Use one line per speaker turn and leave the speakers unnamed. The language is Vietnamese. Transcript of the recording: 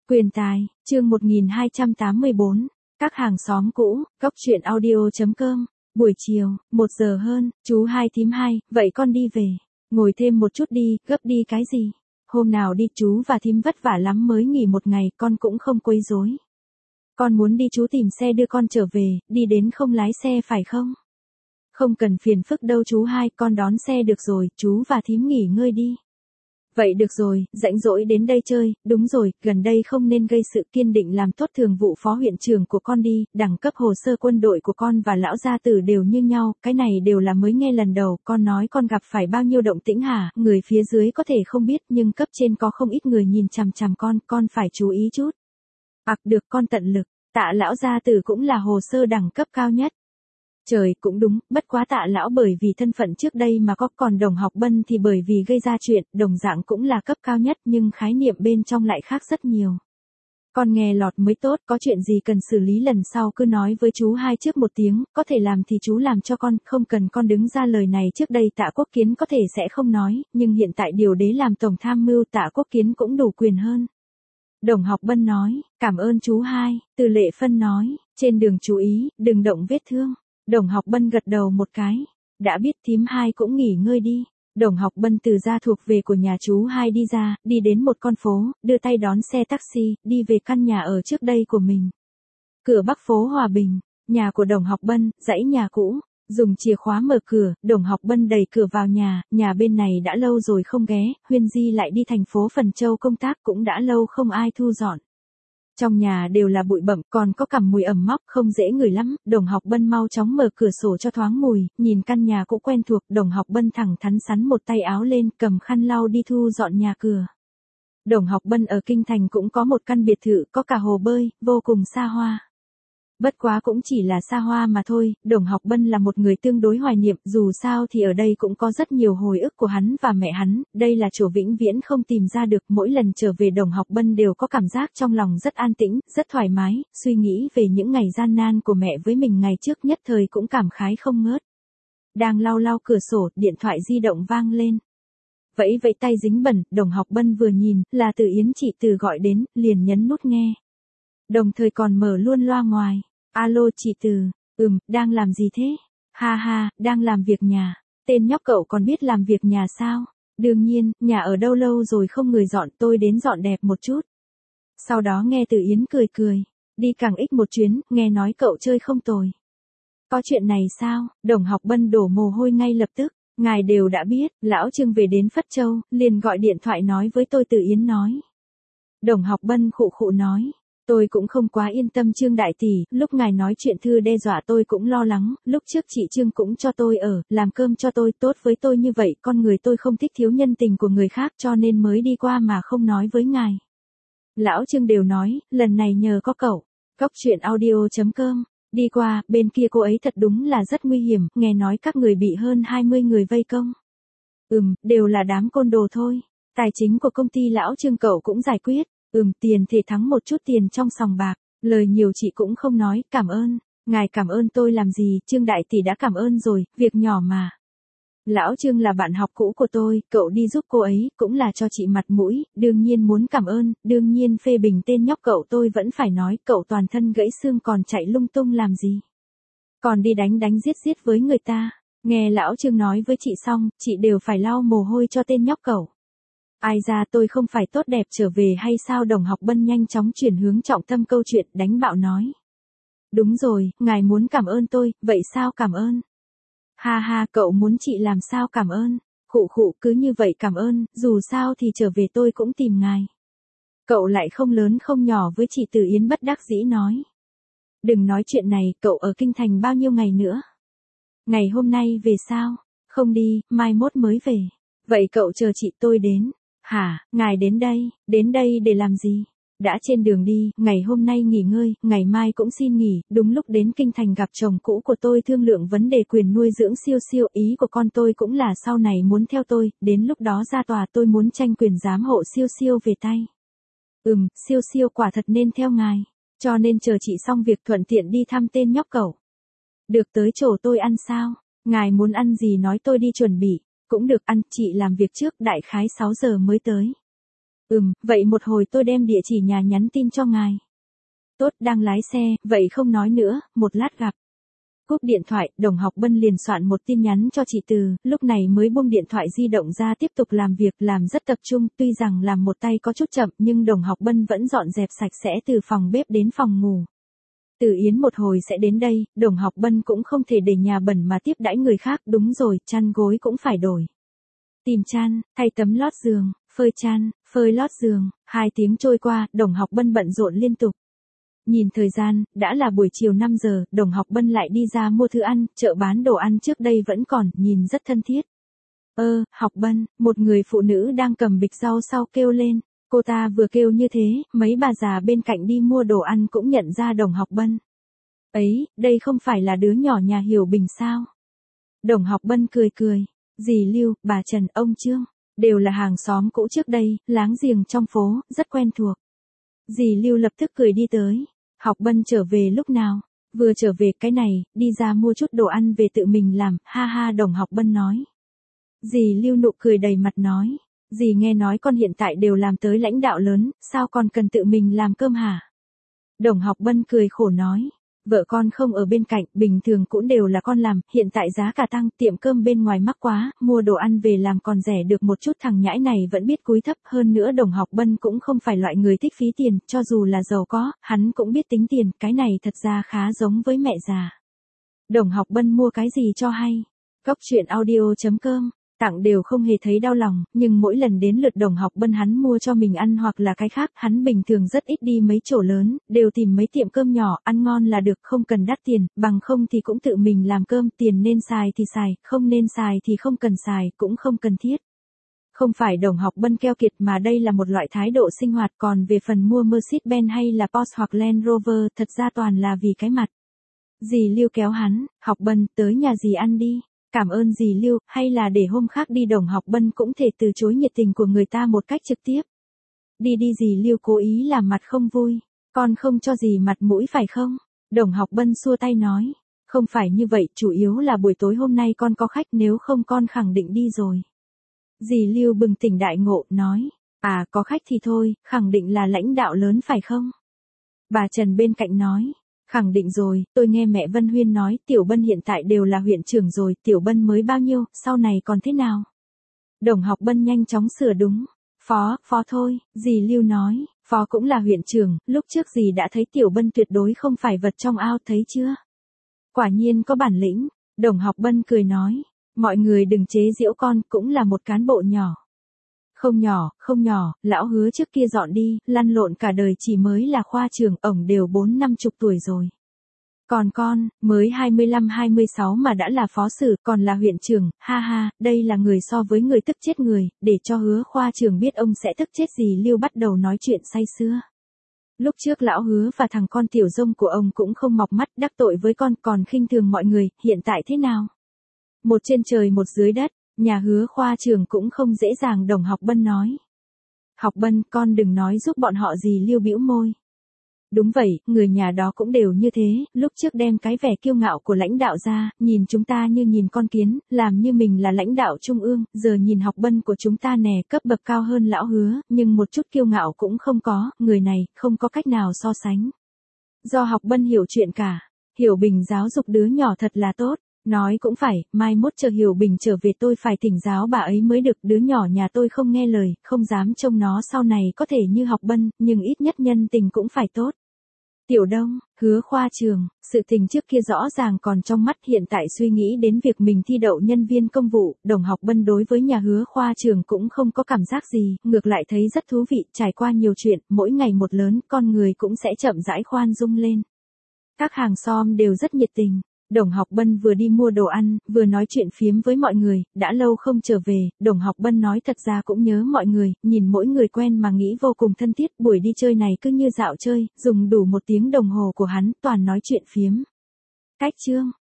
Quyền tài, chương 1284, các hàng xóm cũ, góc chuyện audio.com, buổi chiều, 1 giờ hơn, chú hai thím hai, vậy con đi về, ngồi thêm một chút đi, gấp đi cái gì, hôm nào đi chú và thím vất vả lắm mới nghỉ một ngày, con cũng không quấy rối. Con muốn đi chú tìm xe đưa con trở về, đi đến không lái xe phải không? Không cần phiền phức đâu chú hai, con đón xe được rồi, chú và thím nghỉ ngơi đi. Vậy được rồi, rảnh rỗi đến đây chơi, đúng rồi, gần đây không nên gây sự, kiên định làm tốt thường vụ phó huyện trưởng của con đi, đẳng cấp hồ sơ quân đội của con và lão gia tử đều như nhau, cái này đều là mới nghe lần đầu, con nói con gặp phải bao nhiêu động tĩnh hả, người phía dưới có thể không biết nhưng cấp trên có không ít người nhìn chằm chằm con phải chú ý chút. Được con tận lực, Tạ lão gia tử cũng là hồ sơ đẳng cấp cao nhất. Trời cũng đúng, bất quá Tạ lão bởi vì thân phận trước đây mà có, còn Đồng Học Bân thì bởi vì gây ra chuyện, đồng dạng cũng là cấp cao nhất nhưng khái niệm bên trong lại khác rất nhiều. Con nghe lọt mới tốt, có chuyện gì cần xử lý lần sau cứ nói với chú hai trước một tiếng, có thể làm thì chú làm cho con, không cần con đứng ra lời này trước đây Tạ Quốc Kiến có thể sẽ không nói, nhưng hiện tại điều đế làm tổng tham mưu Tạ Quốc Kiến cũng đủ quyền hơn. Đồng Học Bân nói, cảm ơn chú hai, Từ Lệ Phân nói, trên đường chú ý, đừng động vết thương. Đồng Học Bân gật đầu một cái, đã biết thím hai cũng nghỉ ngơi đi. Đồng Học Bân từ gia thuộc về của nhà chú hai đi ra, đi đến một con phố, đưa tay đón xe taxi, đi về căn nhà ở trước đây của mình. Cửa bắc phố Hòa Bình, nhà của Đồng Học Bân, dãy nhà cũ, dùng chìa khóa mở cửa, Đồng Học Bân đẩy cửa vào nhà bên này đã lâu rồi không ghé, Huyên Di lại đi thành phố Phần Châu công tác cũng đã lâu không ai thu dọn. Trong nhà đều là bụi bặm, còn có cả mùi ẩm mốc, không dễ ngửi lắm, Đồng Học Bân mau chóng mở cửa sổ cho thoáng mùi, nhìn căn nhà cũ quen thuộc, Đồng Học Bân thẳng thắn sắn một tay áo lên, cầm khăn lau đi thu dọn nhà cửa. Đồng Học Bân ở Kinh Thành cũng có một căn biệt thự, có cả hồ bơi, vô cùng xa hoa. Bất quá cũng chỉ là xa hoa mà thôi, Đồng Học Bân là một người tương đối hoài niệm, dù sao thì ở đây cũng có rất nhiều hồi ức của hắn và mẹ hắn, đây là chỗ vĩnh viễn không tìm ra được, mỗi lần trở về Đồng Học Bân đều có cảm giác trong lòng rất an tĩnh, rất thoải mái, suy nghĩ về những ngày gian nan của mẹ với mình ngày trước nhất thời cũng cảm khái không ngớt. Đang lau cửa sổ, điện thoại di động vang lên. Vẫy tay dính bẩn, Đồng Học Bân vừa nhìn, là Từ Yến chị Từ gọi đến, liền nhấn nút nghe. Đồng thời còn mở luôn loa ngoài. Alo chị Từ, đang làm gì thế? Ha, đang làm việc nhà. Tên nhóc cậu còn biết làm việc nhà sao? Đương nhiên, nhà ở đâu lâu rồi không người dọn, tôi đến dọn đẹp một chút. Sau đó nghe Từ Yến cười, đi càng ích một chuyến, nghe nói cậu chơi không tồi. Có chuyện này sao? Đồng Học Bân đổ mồ hôi ngay lập tức, ngài đều đã biết, lão Trương về đến Phất Châu, liền gọi điện thoại nói với tôi. Từ Yến nói. Đồng Học Bân khụ nói. Tôi cũng không quá yên tâm Trương đại tỷ, lúc ngài nói chuyện thư đe dọa tôi cũng lo lắng, lúc trước chị Trương cũng cho tôi ở, làm cơm cho tôi, tốt với tôi như vậy, con người tôi không thích thiếu nhân tình của người khác cho nên mới đi qua mà không nói với ngài. Lão Trương đều nói, lần này nhờ có cậu, góc chuyện audio.com, đi qua, bên kia cô ấy thật đúng là rất nguy hiểm, nghe nói các người bị hơn 20 người vây công. Đều là đám côn đồ thôi, tài chính của công ty lão Trương cậu cũng giải quyết. Tiền thể thắng một chút tiền trong sòng bạc, lời nhiều chị cũng không nói, cảm ơn, ngài cảm ơn tôi làm gì, Trương đại tỷ đã cảm ơn rồi, việc nhỏ mà. Lão Trương là bạn học cũ của tôi, cậu đi giúp cô ấy, cũng là cho chị mặt mũi, đương nhiên muốn cảm ơn, đương nhiên phê bình tên nhóc cậu tôi vẫn phải nói, cậu toàn thân gãy xương còn chạy lung tung làm gì. Còn đi đánh giết với người ta, nghe lão Trương nói với chị xong, chị đều phải lau mồ hôi cho tên nhóc cậu. Ai ra tôi không phải tốt đẹp trở về hay sao? Đồng Học Bân nhanh chóng chuyển hướng trọng tâm câu chuyện, đánh bạo nói. Đúng rồi, ngài muốn cảm ơn tôi, vậy sao cảm ơn? Ha, cậu muốn chị làm sao cảm ơn? Khụ, cứ như vậy cảm ơn, dù sao thì trở về tôi cũng tìm ngài. Cậu lại không lớn không nhỏ với chị Từ Yến bất đắc dĩ nói. Đừng nói chuyện này, cậu ở Kinh Thành bao nhiêu ngày nữa? Ngày hôm nay về sao? Không đi, mai mốt mới về. Vậy cậu chờ chị tôi đến. Hả, ngài đến đây để làm gì? Đã trên đường đi, ngày hôm nay nghỉ ngơi, ngày mai cũng xin nghỉ, đúng lúc đến Kinh Thành gặp chồng cũ của tôi thương lượng vấn đề quyền nuôi dưỡng siêu, ý của con tôi cũng là sau này muốn theo tôi, đến lúc đó ra tòa tôi muốn tranh quyền giám hộ siêu về tay. Siêu quả thật nên theo ngài, cho nên chờ chị xong việc thuận tiện đi thăm tên nhóc cậu. Được tới chỗ tôi ăn sao? Ngài muốn ăn gì nói tôi đi chuẩn bị. Cũng được ăn, chị làm việc trước, đại khái 6 giờ mới tới. Vậy một hồi tôi đem địa chỉ nhà nhắn tin cho ngài. Tốt, đang lái xe, vậy không nói nữa, một lát gặp. Cúp điện thoại, Đồng Học Bân liền soạn một tin nhắn cho chị Từ, lúc này mới buông điện thoại di động ra tiếp tục làm việc, làm rất tập trung, tuy rằng làm một tay có chút chậm nhưng Đồng Học Bân vẫn dọn dẹp sạch sẽ từ phòng bếp đến phòng ngủ. Từ Yến một hồi sẽ đến đây, Đồng Học Bân cũng không thể để nhà bẩn mà tiếp đãi người khác, đúng rồi, chăn gối cũng phải đổi. Tìm chăn, thay tấm lót giường, phơi chăn, phơi lót giường, 2 tiếng trôi qua, Đồng Học Bân bận rộn liên tục. Nhìn thời gian, đã là buổi chiều 5 giờ, Đồng Học Bân lại đi ra mua thứ ăn, chợ bán đồ ăn trước đây vẫn còn, nhìn rất thân thiết. Học Bân, một người phụ nữ đang cầm bịch rau sau kêu lên. Cô ta vừa kêu như thế, mấy bà già bên cạnh đi mua đồ ăn cũng nhận ra Đồng Học Bân. Ấy, đây không phải là đứa nhỏ nhà Hiểu Bình sao? Đồng Học Bân cười cười. Dì Lưu, bà Trần, ông Trương, đều là hàng xóm cũ trước đây, láng giềng trong phố, rất quen thuộc. Dì Lưu lập tức cười đi tới. Học Bân trở về lúc nào? Vừa trở về cái này, đi ra mua chút đồ ăn về tự mình làm, ha ha, Đồng Học Bân nói. Dì Lưu nụ cười đầy mặt nói. Dì nghe nói con hiện tại đều làm tới lãnh đạo lớn, sao con cần tự mình làm cơm hả? Đồng Học Bân cười khổ nói. Vợ con không ở bên cạnh, bình thường cũng đều là con làm, hiện tại giá cả tăng, tiệm cơm bên ngoài mắc quá, mua đồ ăn về làm còn rẻ được một chút, thằng nhãi này vẫn biết cúi thấp, hơn nữa Đồng Học Bân cũng không phải loại người thích phí tiền, cho dù là giàu có, hắn cũng biết tính tiền, cái này thật ra khá giống với mẹ già. Đồng Học Bân mua cái gì cho hay? Cóc truyện audio.com Tặng đều không hề thấy đau lòng, nhưng mỗi lần đến lượt Đồng Học Bân hắn mua cho mình ăn hoặc là cái khác, hắn bình thường rất ít đi mấy chỗ lớn, đều tìm mấy tiệm cơm nhỏ, ăn ngon là được, không cần đắt tiền, bằng không thì cũng tự mình làm cơm, tiền nên xài thì xài, không nên xài thì không cần xài, cũng không cần thiết. Không phải Đồng Học Bân keo kiệt mà đây là một loại thái độ sinh hoạt, còn về phần mua Mercedes-Benz hay là Porsche hoặc Land Rover, thật ra toàn là vì cái mặt. Dì Lưu kéo hắn, Học Bân, tới nhà dì ăn đi. Cảm ơn dì Lưu, hay là để hôm khác đi, Đồng Học Bân cũng thể từ chối nhiệt tình của người ta một cách trực tiếp. Đi đi, dì Lưu cố ý làm mặt không vui. Con không cho dì mặt mũi phải không? Đồng Học Bân xua tay nói. Không phải như vậy, chủ yếu là buổi tối hôm nay con có khách, nếu không con khẳng định đi rồi. Dì Lưu bừng tỉnh đại ngộ, nói. À, có khách thì thôi, khẳng định là lãnh đạo lớn phải không? Bà Trần bên cạnh nói. Khẳng định rồi, tôi nghe mẹ Vân Huyên nói, Tiểu Bân hiện tại đều là huyện trưởng rồi, Tiểu Bân mới bao nhiêu, sau này còn thế nào? Đồng Học Bân nhanh chóng sửa đúng. Phó thôi, dì Lưu nói, phó cũng là huyện trưởng, lúc trước dì đã thấy Tiểu Bân tuyệt đối không phải vật trong ao, thấy chưa? Quả nhiên có bản lĩnh, Đồng Học Bân cười nói, mọi người đừng chế giễu con, cũng là một cán bộ nhỏ. Không nhỏ, lão Hứa trước kia dọn đi, lăn lộn cả đời chỉ mới là khoa trưởng, ổng đều 40-50 tuổi rồi. Còn con, mới 25-26 mà đã là phó sử, còn là huyện trưởng, ha ha, đây là người so với người tức chết người, để cho Hứa khoa trưởng biết ông sẽ tức chết gì. Lưu bắt đầu nói chuyện say sưa. Lúc trước lão Hứa và thằng con tiểu rông của ông cũng không mọc mắt, đắc tội với con, còn khinh thường mọi người, hiện tại thế nào? Một trên trời một dưới đất. Nhà Hứa khoa trưởng cũng không dễ dàng, Đồng Học Bân nói. Học Bân, con đừng nói giúp bọn họ gì. Lưu bĩu môi. Đúng vậy, người nhà đó cũng đều như thế, lúc trước đem cái vẻ kiêu ngạo của lãnh đạo ra, nhìn chúng ta như nhìn con kiến, làm như mình là lãnh đạo trung ương, giờ nhìn Học Bân của chúng ta nè, cấp bậc cao hơn lão Hứa, nhưng một chút kiêu ngạo cũng không có, người này, không có cách nào so sánh. Do Học Bân hiểu chuyện cả, Hiểu Bình giáo dục đứa nhỏ thật là tốt. Nói cũng phải, mai mốt chờ Hiểu Bình trở về tôi phải thỉnh giáo bà ấy mới được, đứa nhỏ nhà tôi không nghe lời, không dám trông nó sau này có thể như Học Bân, nhưng ít nhất nhân tình cũng phải tốt. Tiểu Đông, Hứa khoa trưởng, sự tình trước kia rõ ràng còn trong mắt, hiện tại suy nghĩ đến việc mình thi đậu nhân viên công vụ, Đồng Học Bân đối với nhà Hứa khoa trưởng cũng không có cảm giác gì, ngược lại thấy rất thú vị, trải qua nhiều chuyện, mỗi ngày một lớn, con người cũng sẽ chậm rãi khoan dung lên. Các hàng xóm đều rất nhiệt tình. Đồng Học Bân vừa đi mua đồ ăn, vừa nói chuyện phiếm với mọi người, đã lâu không trở về, Đồng Học Bân nói thật ra cũng nhớ mọi người, nhìn mỗi người quen mà nghĩ vô cùng thân thiết, buổi đi chơi này cứ như dạo chơi, dùng đủ 1 tiếng đồng hồ của hắn, toàn nói chuyện phiếm. Cách chương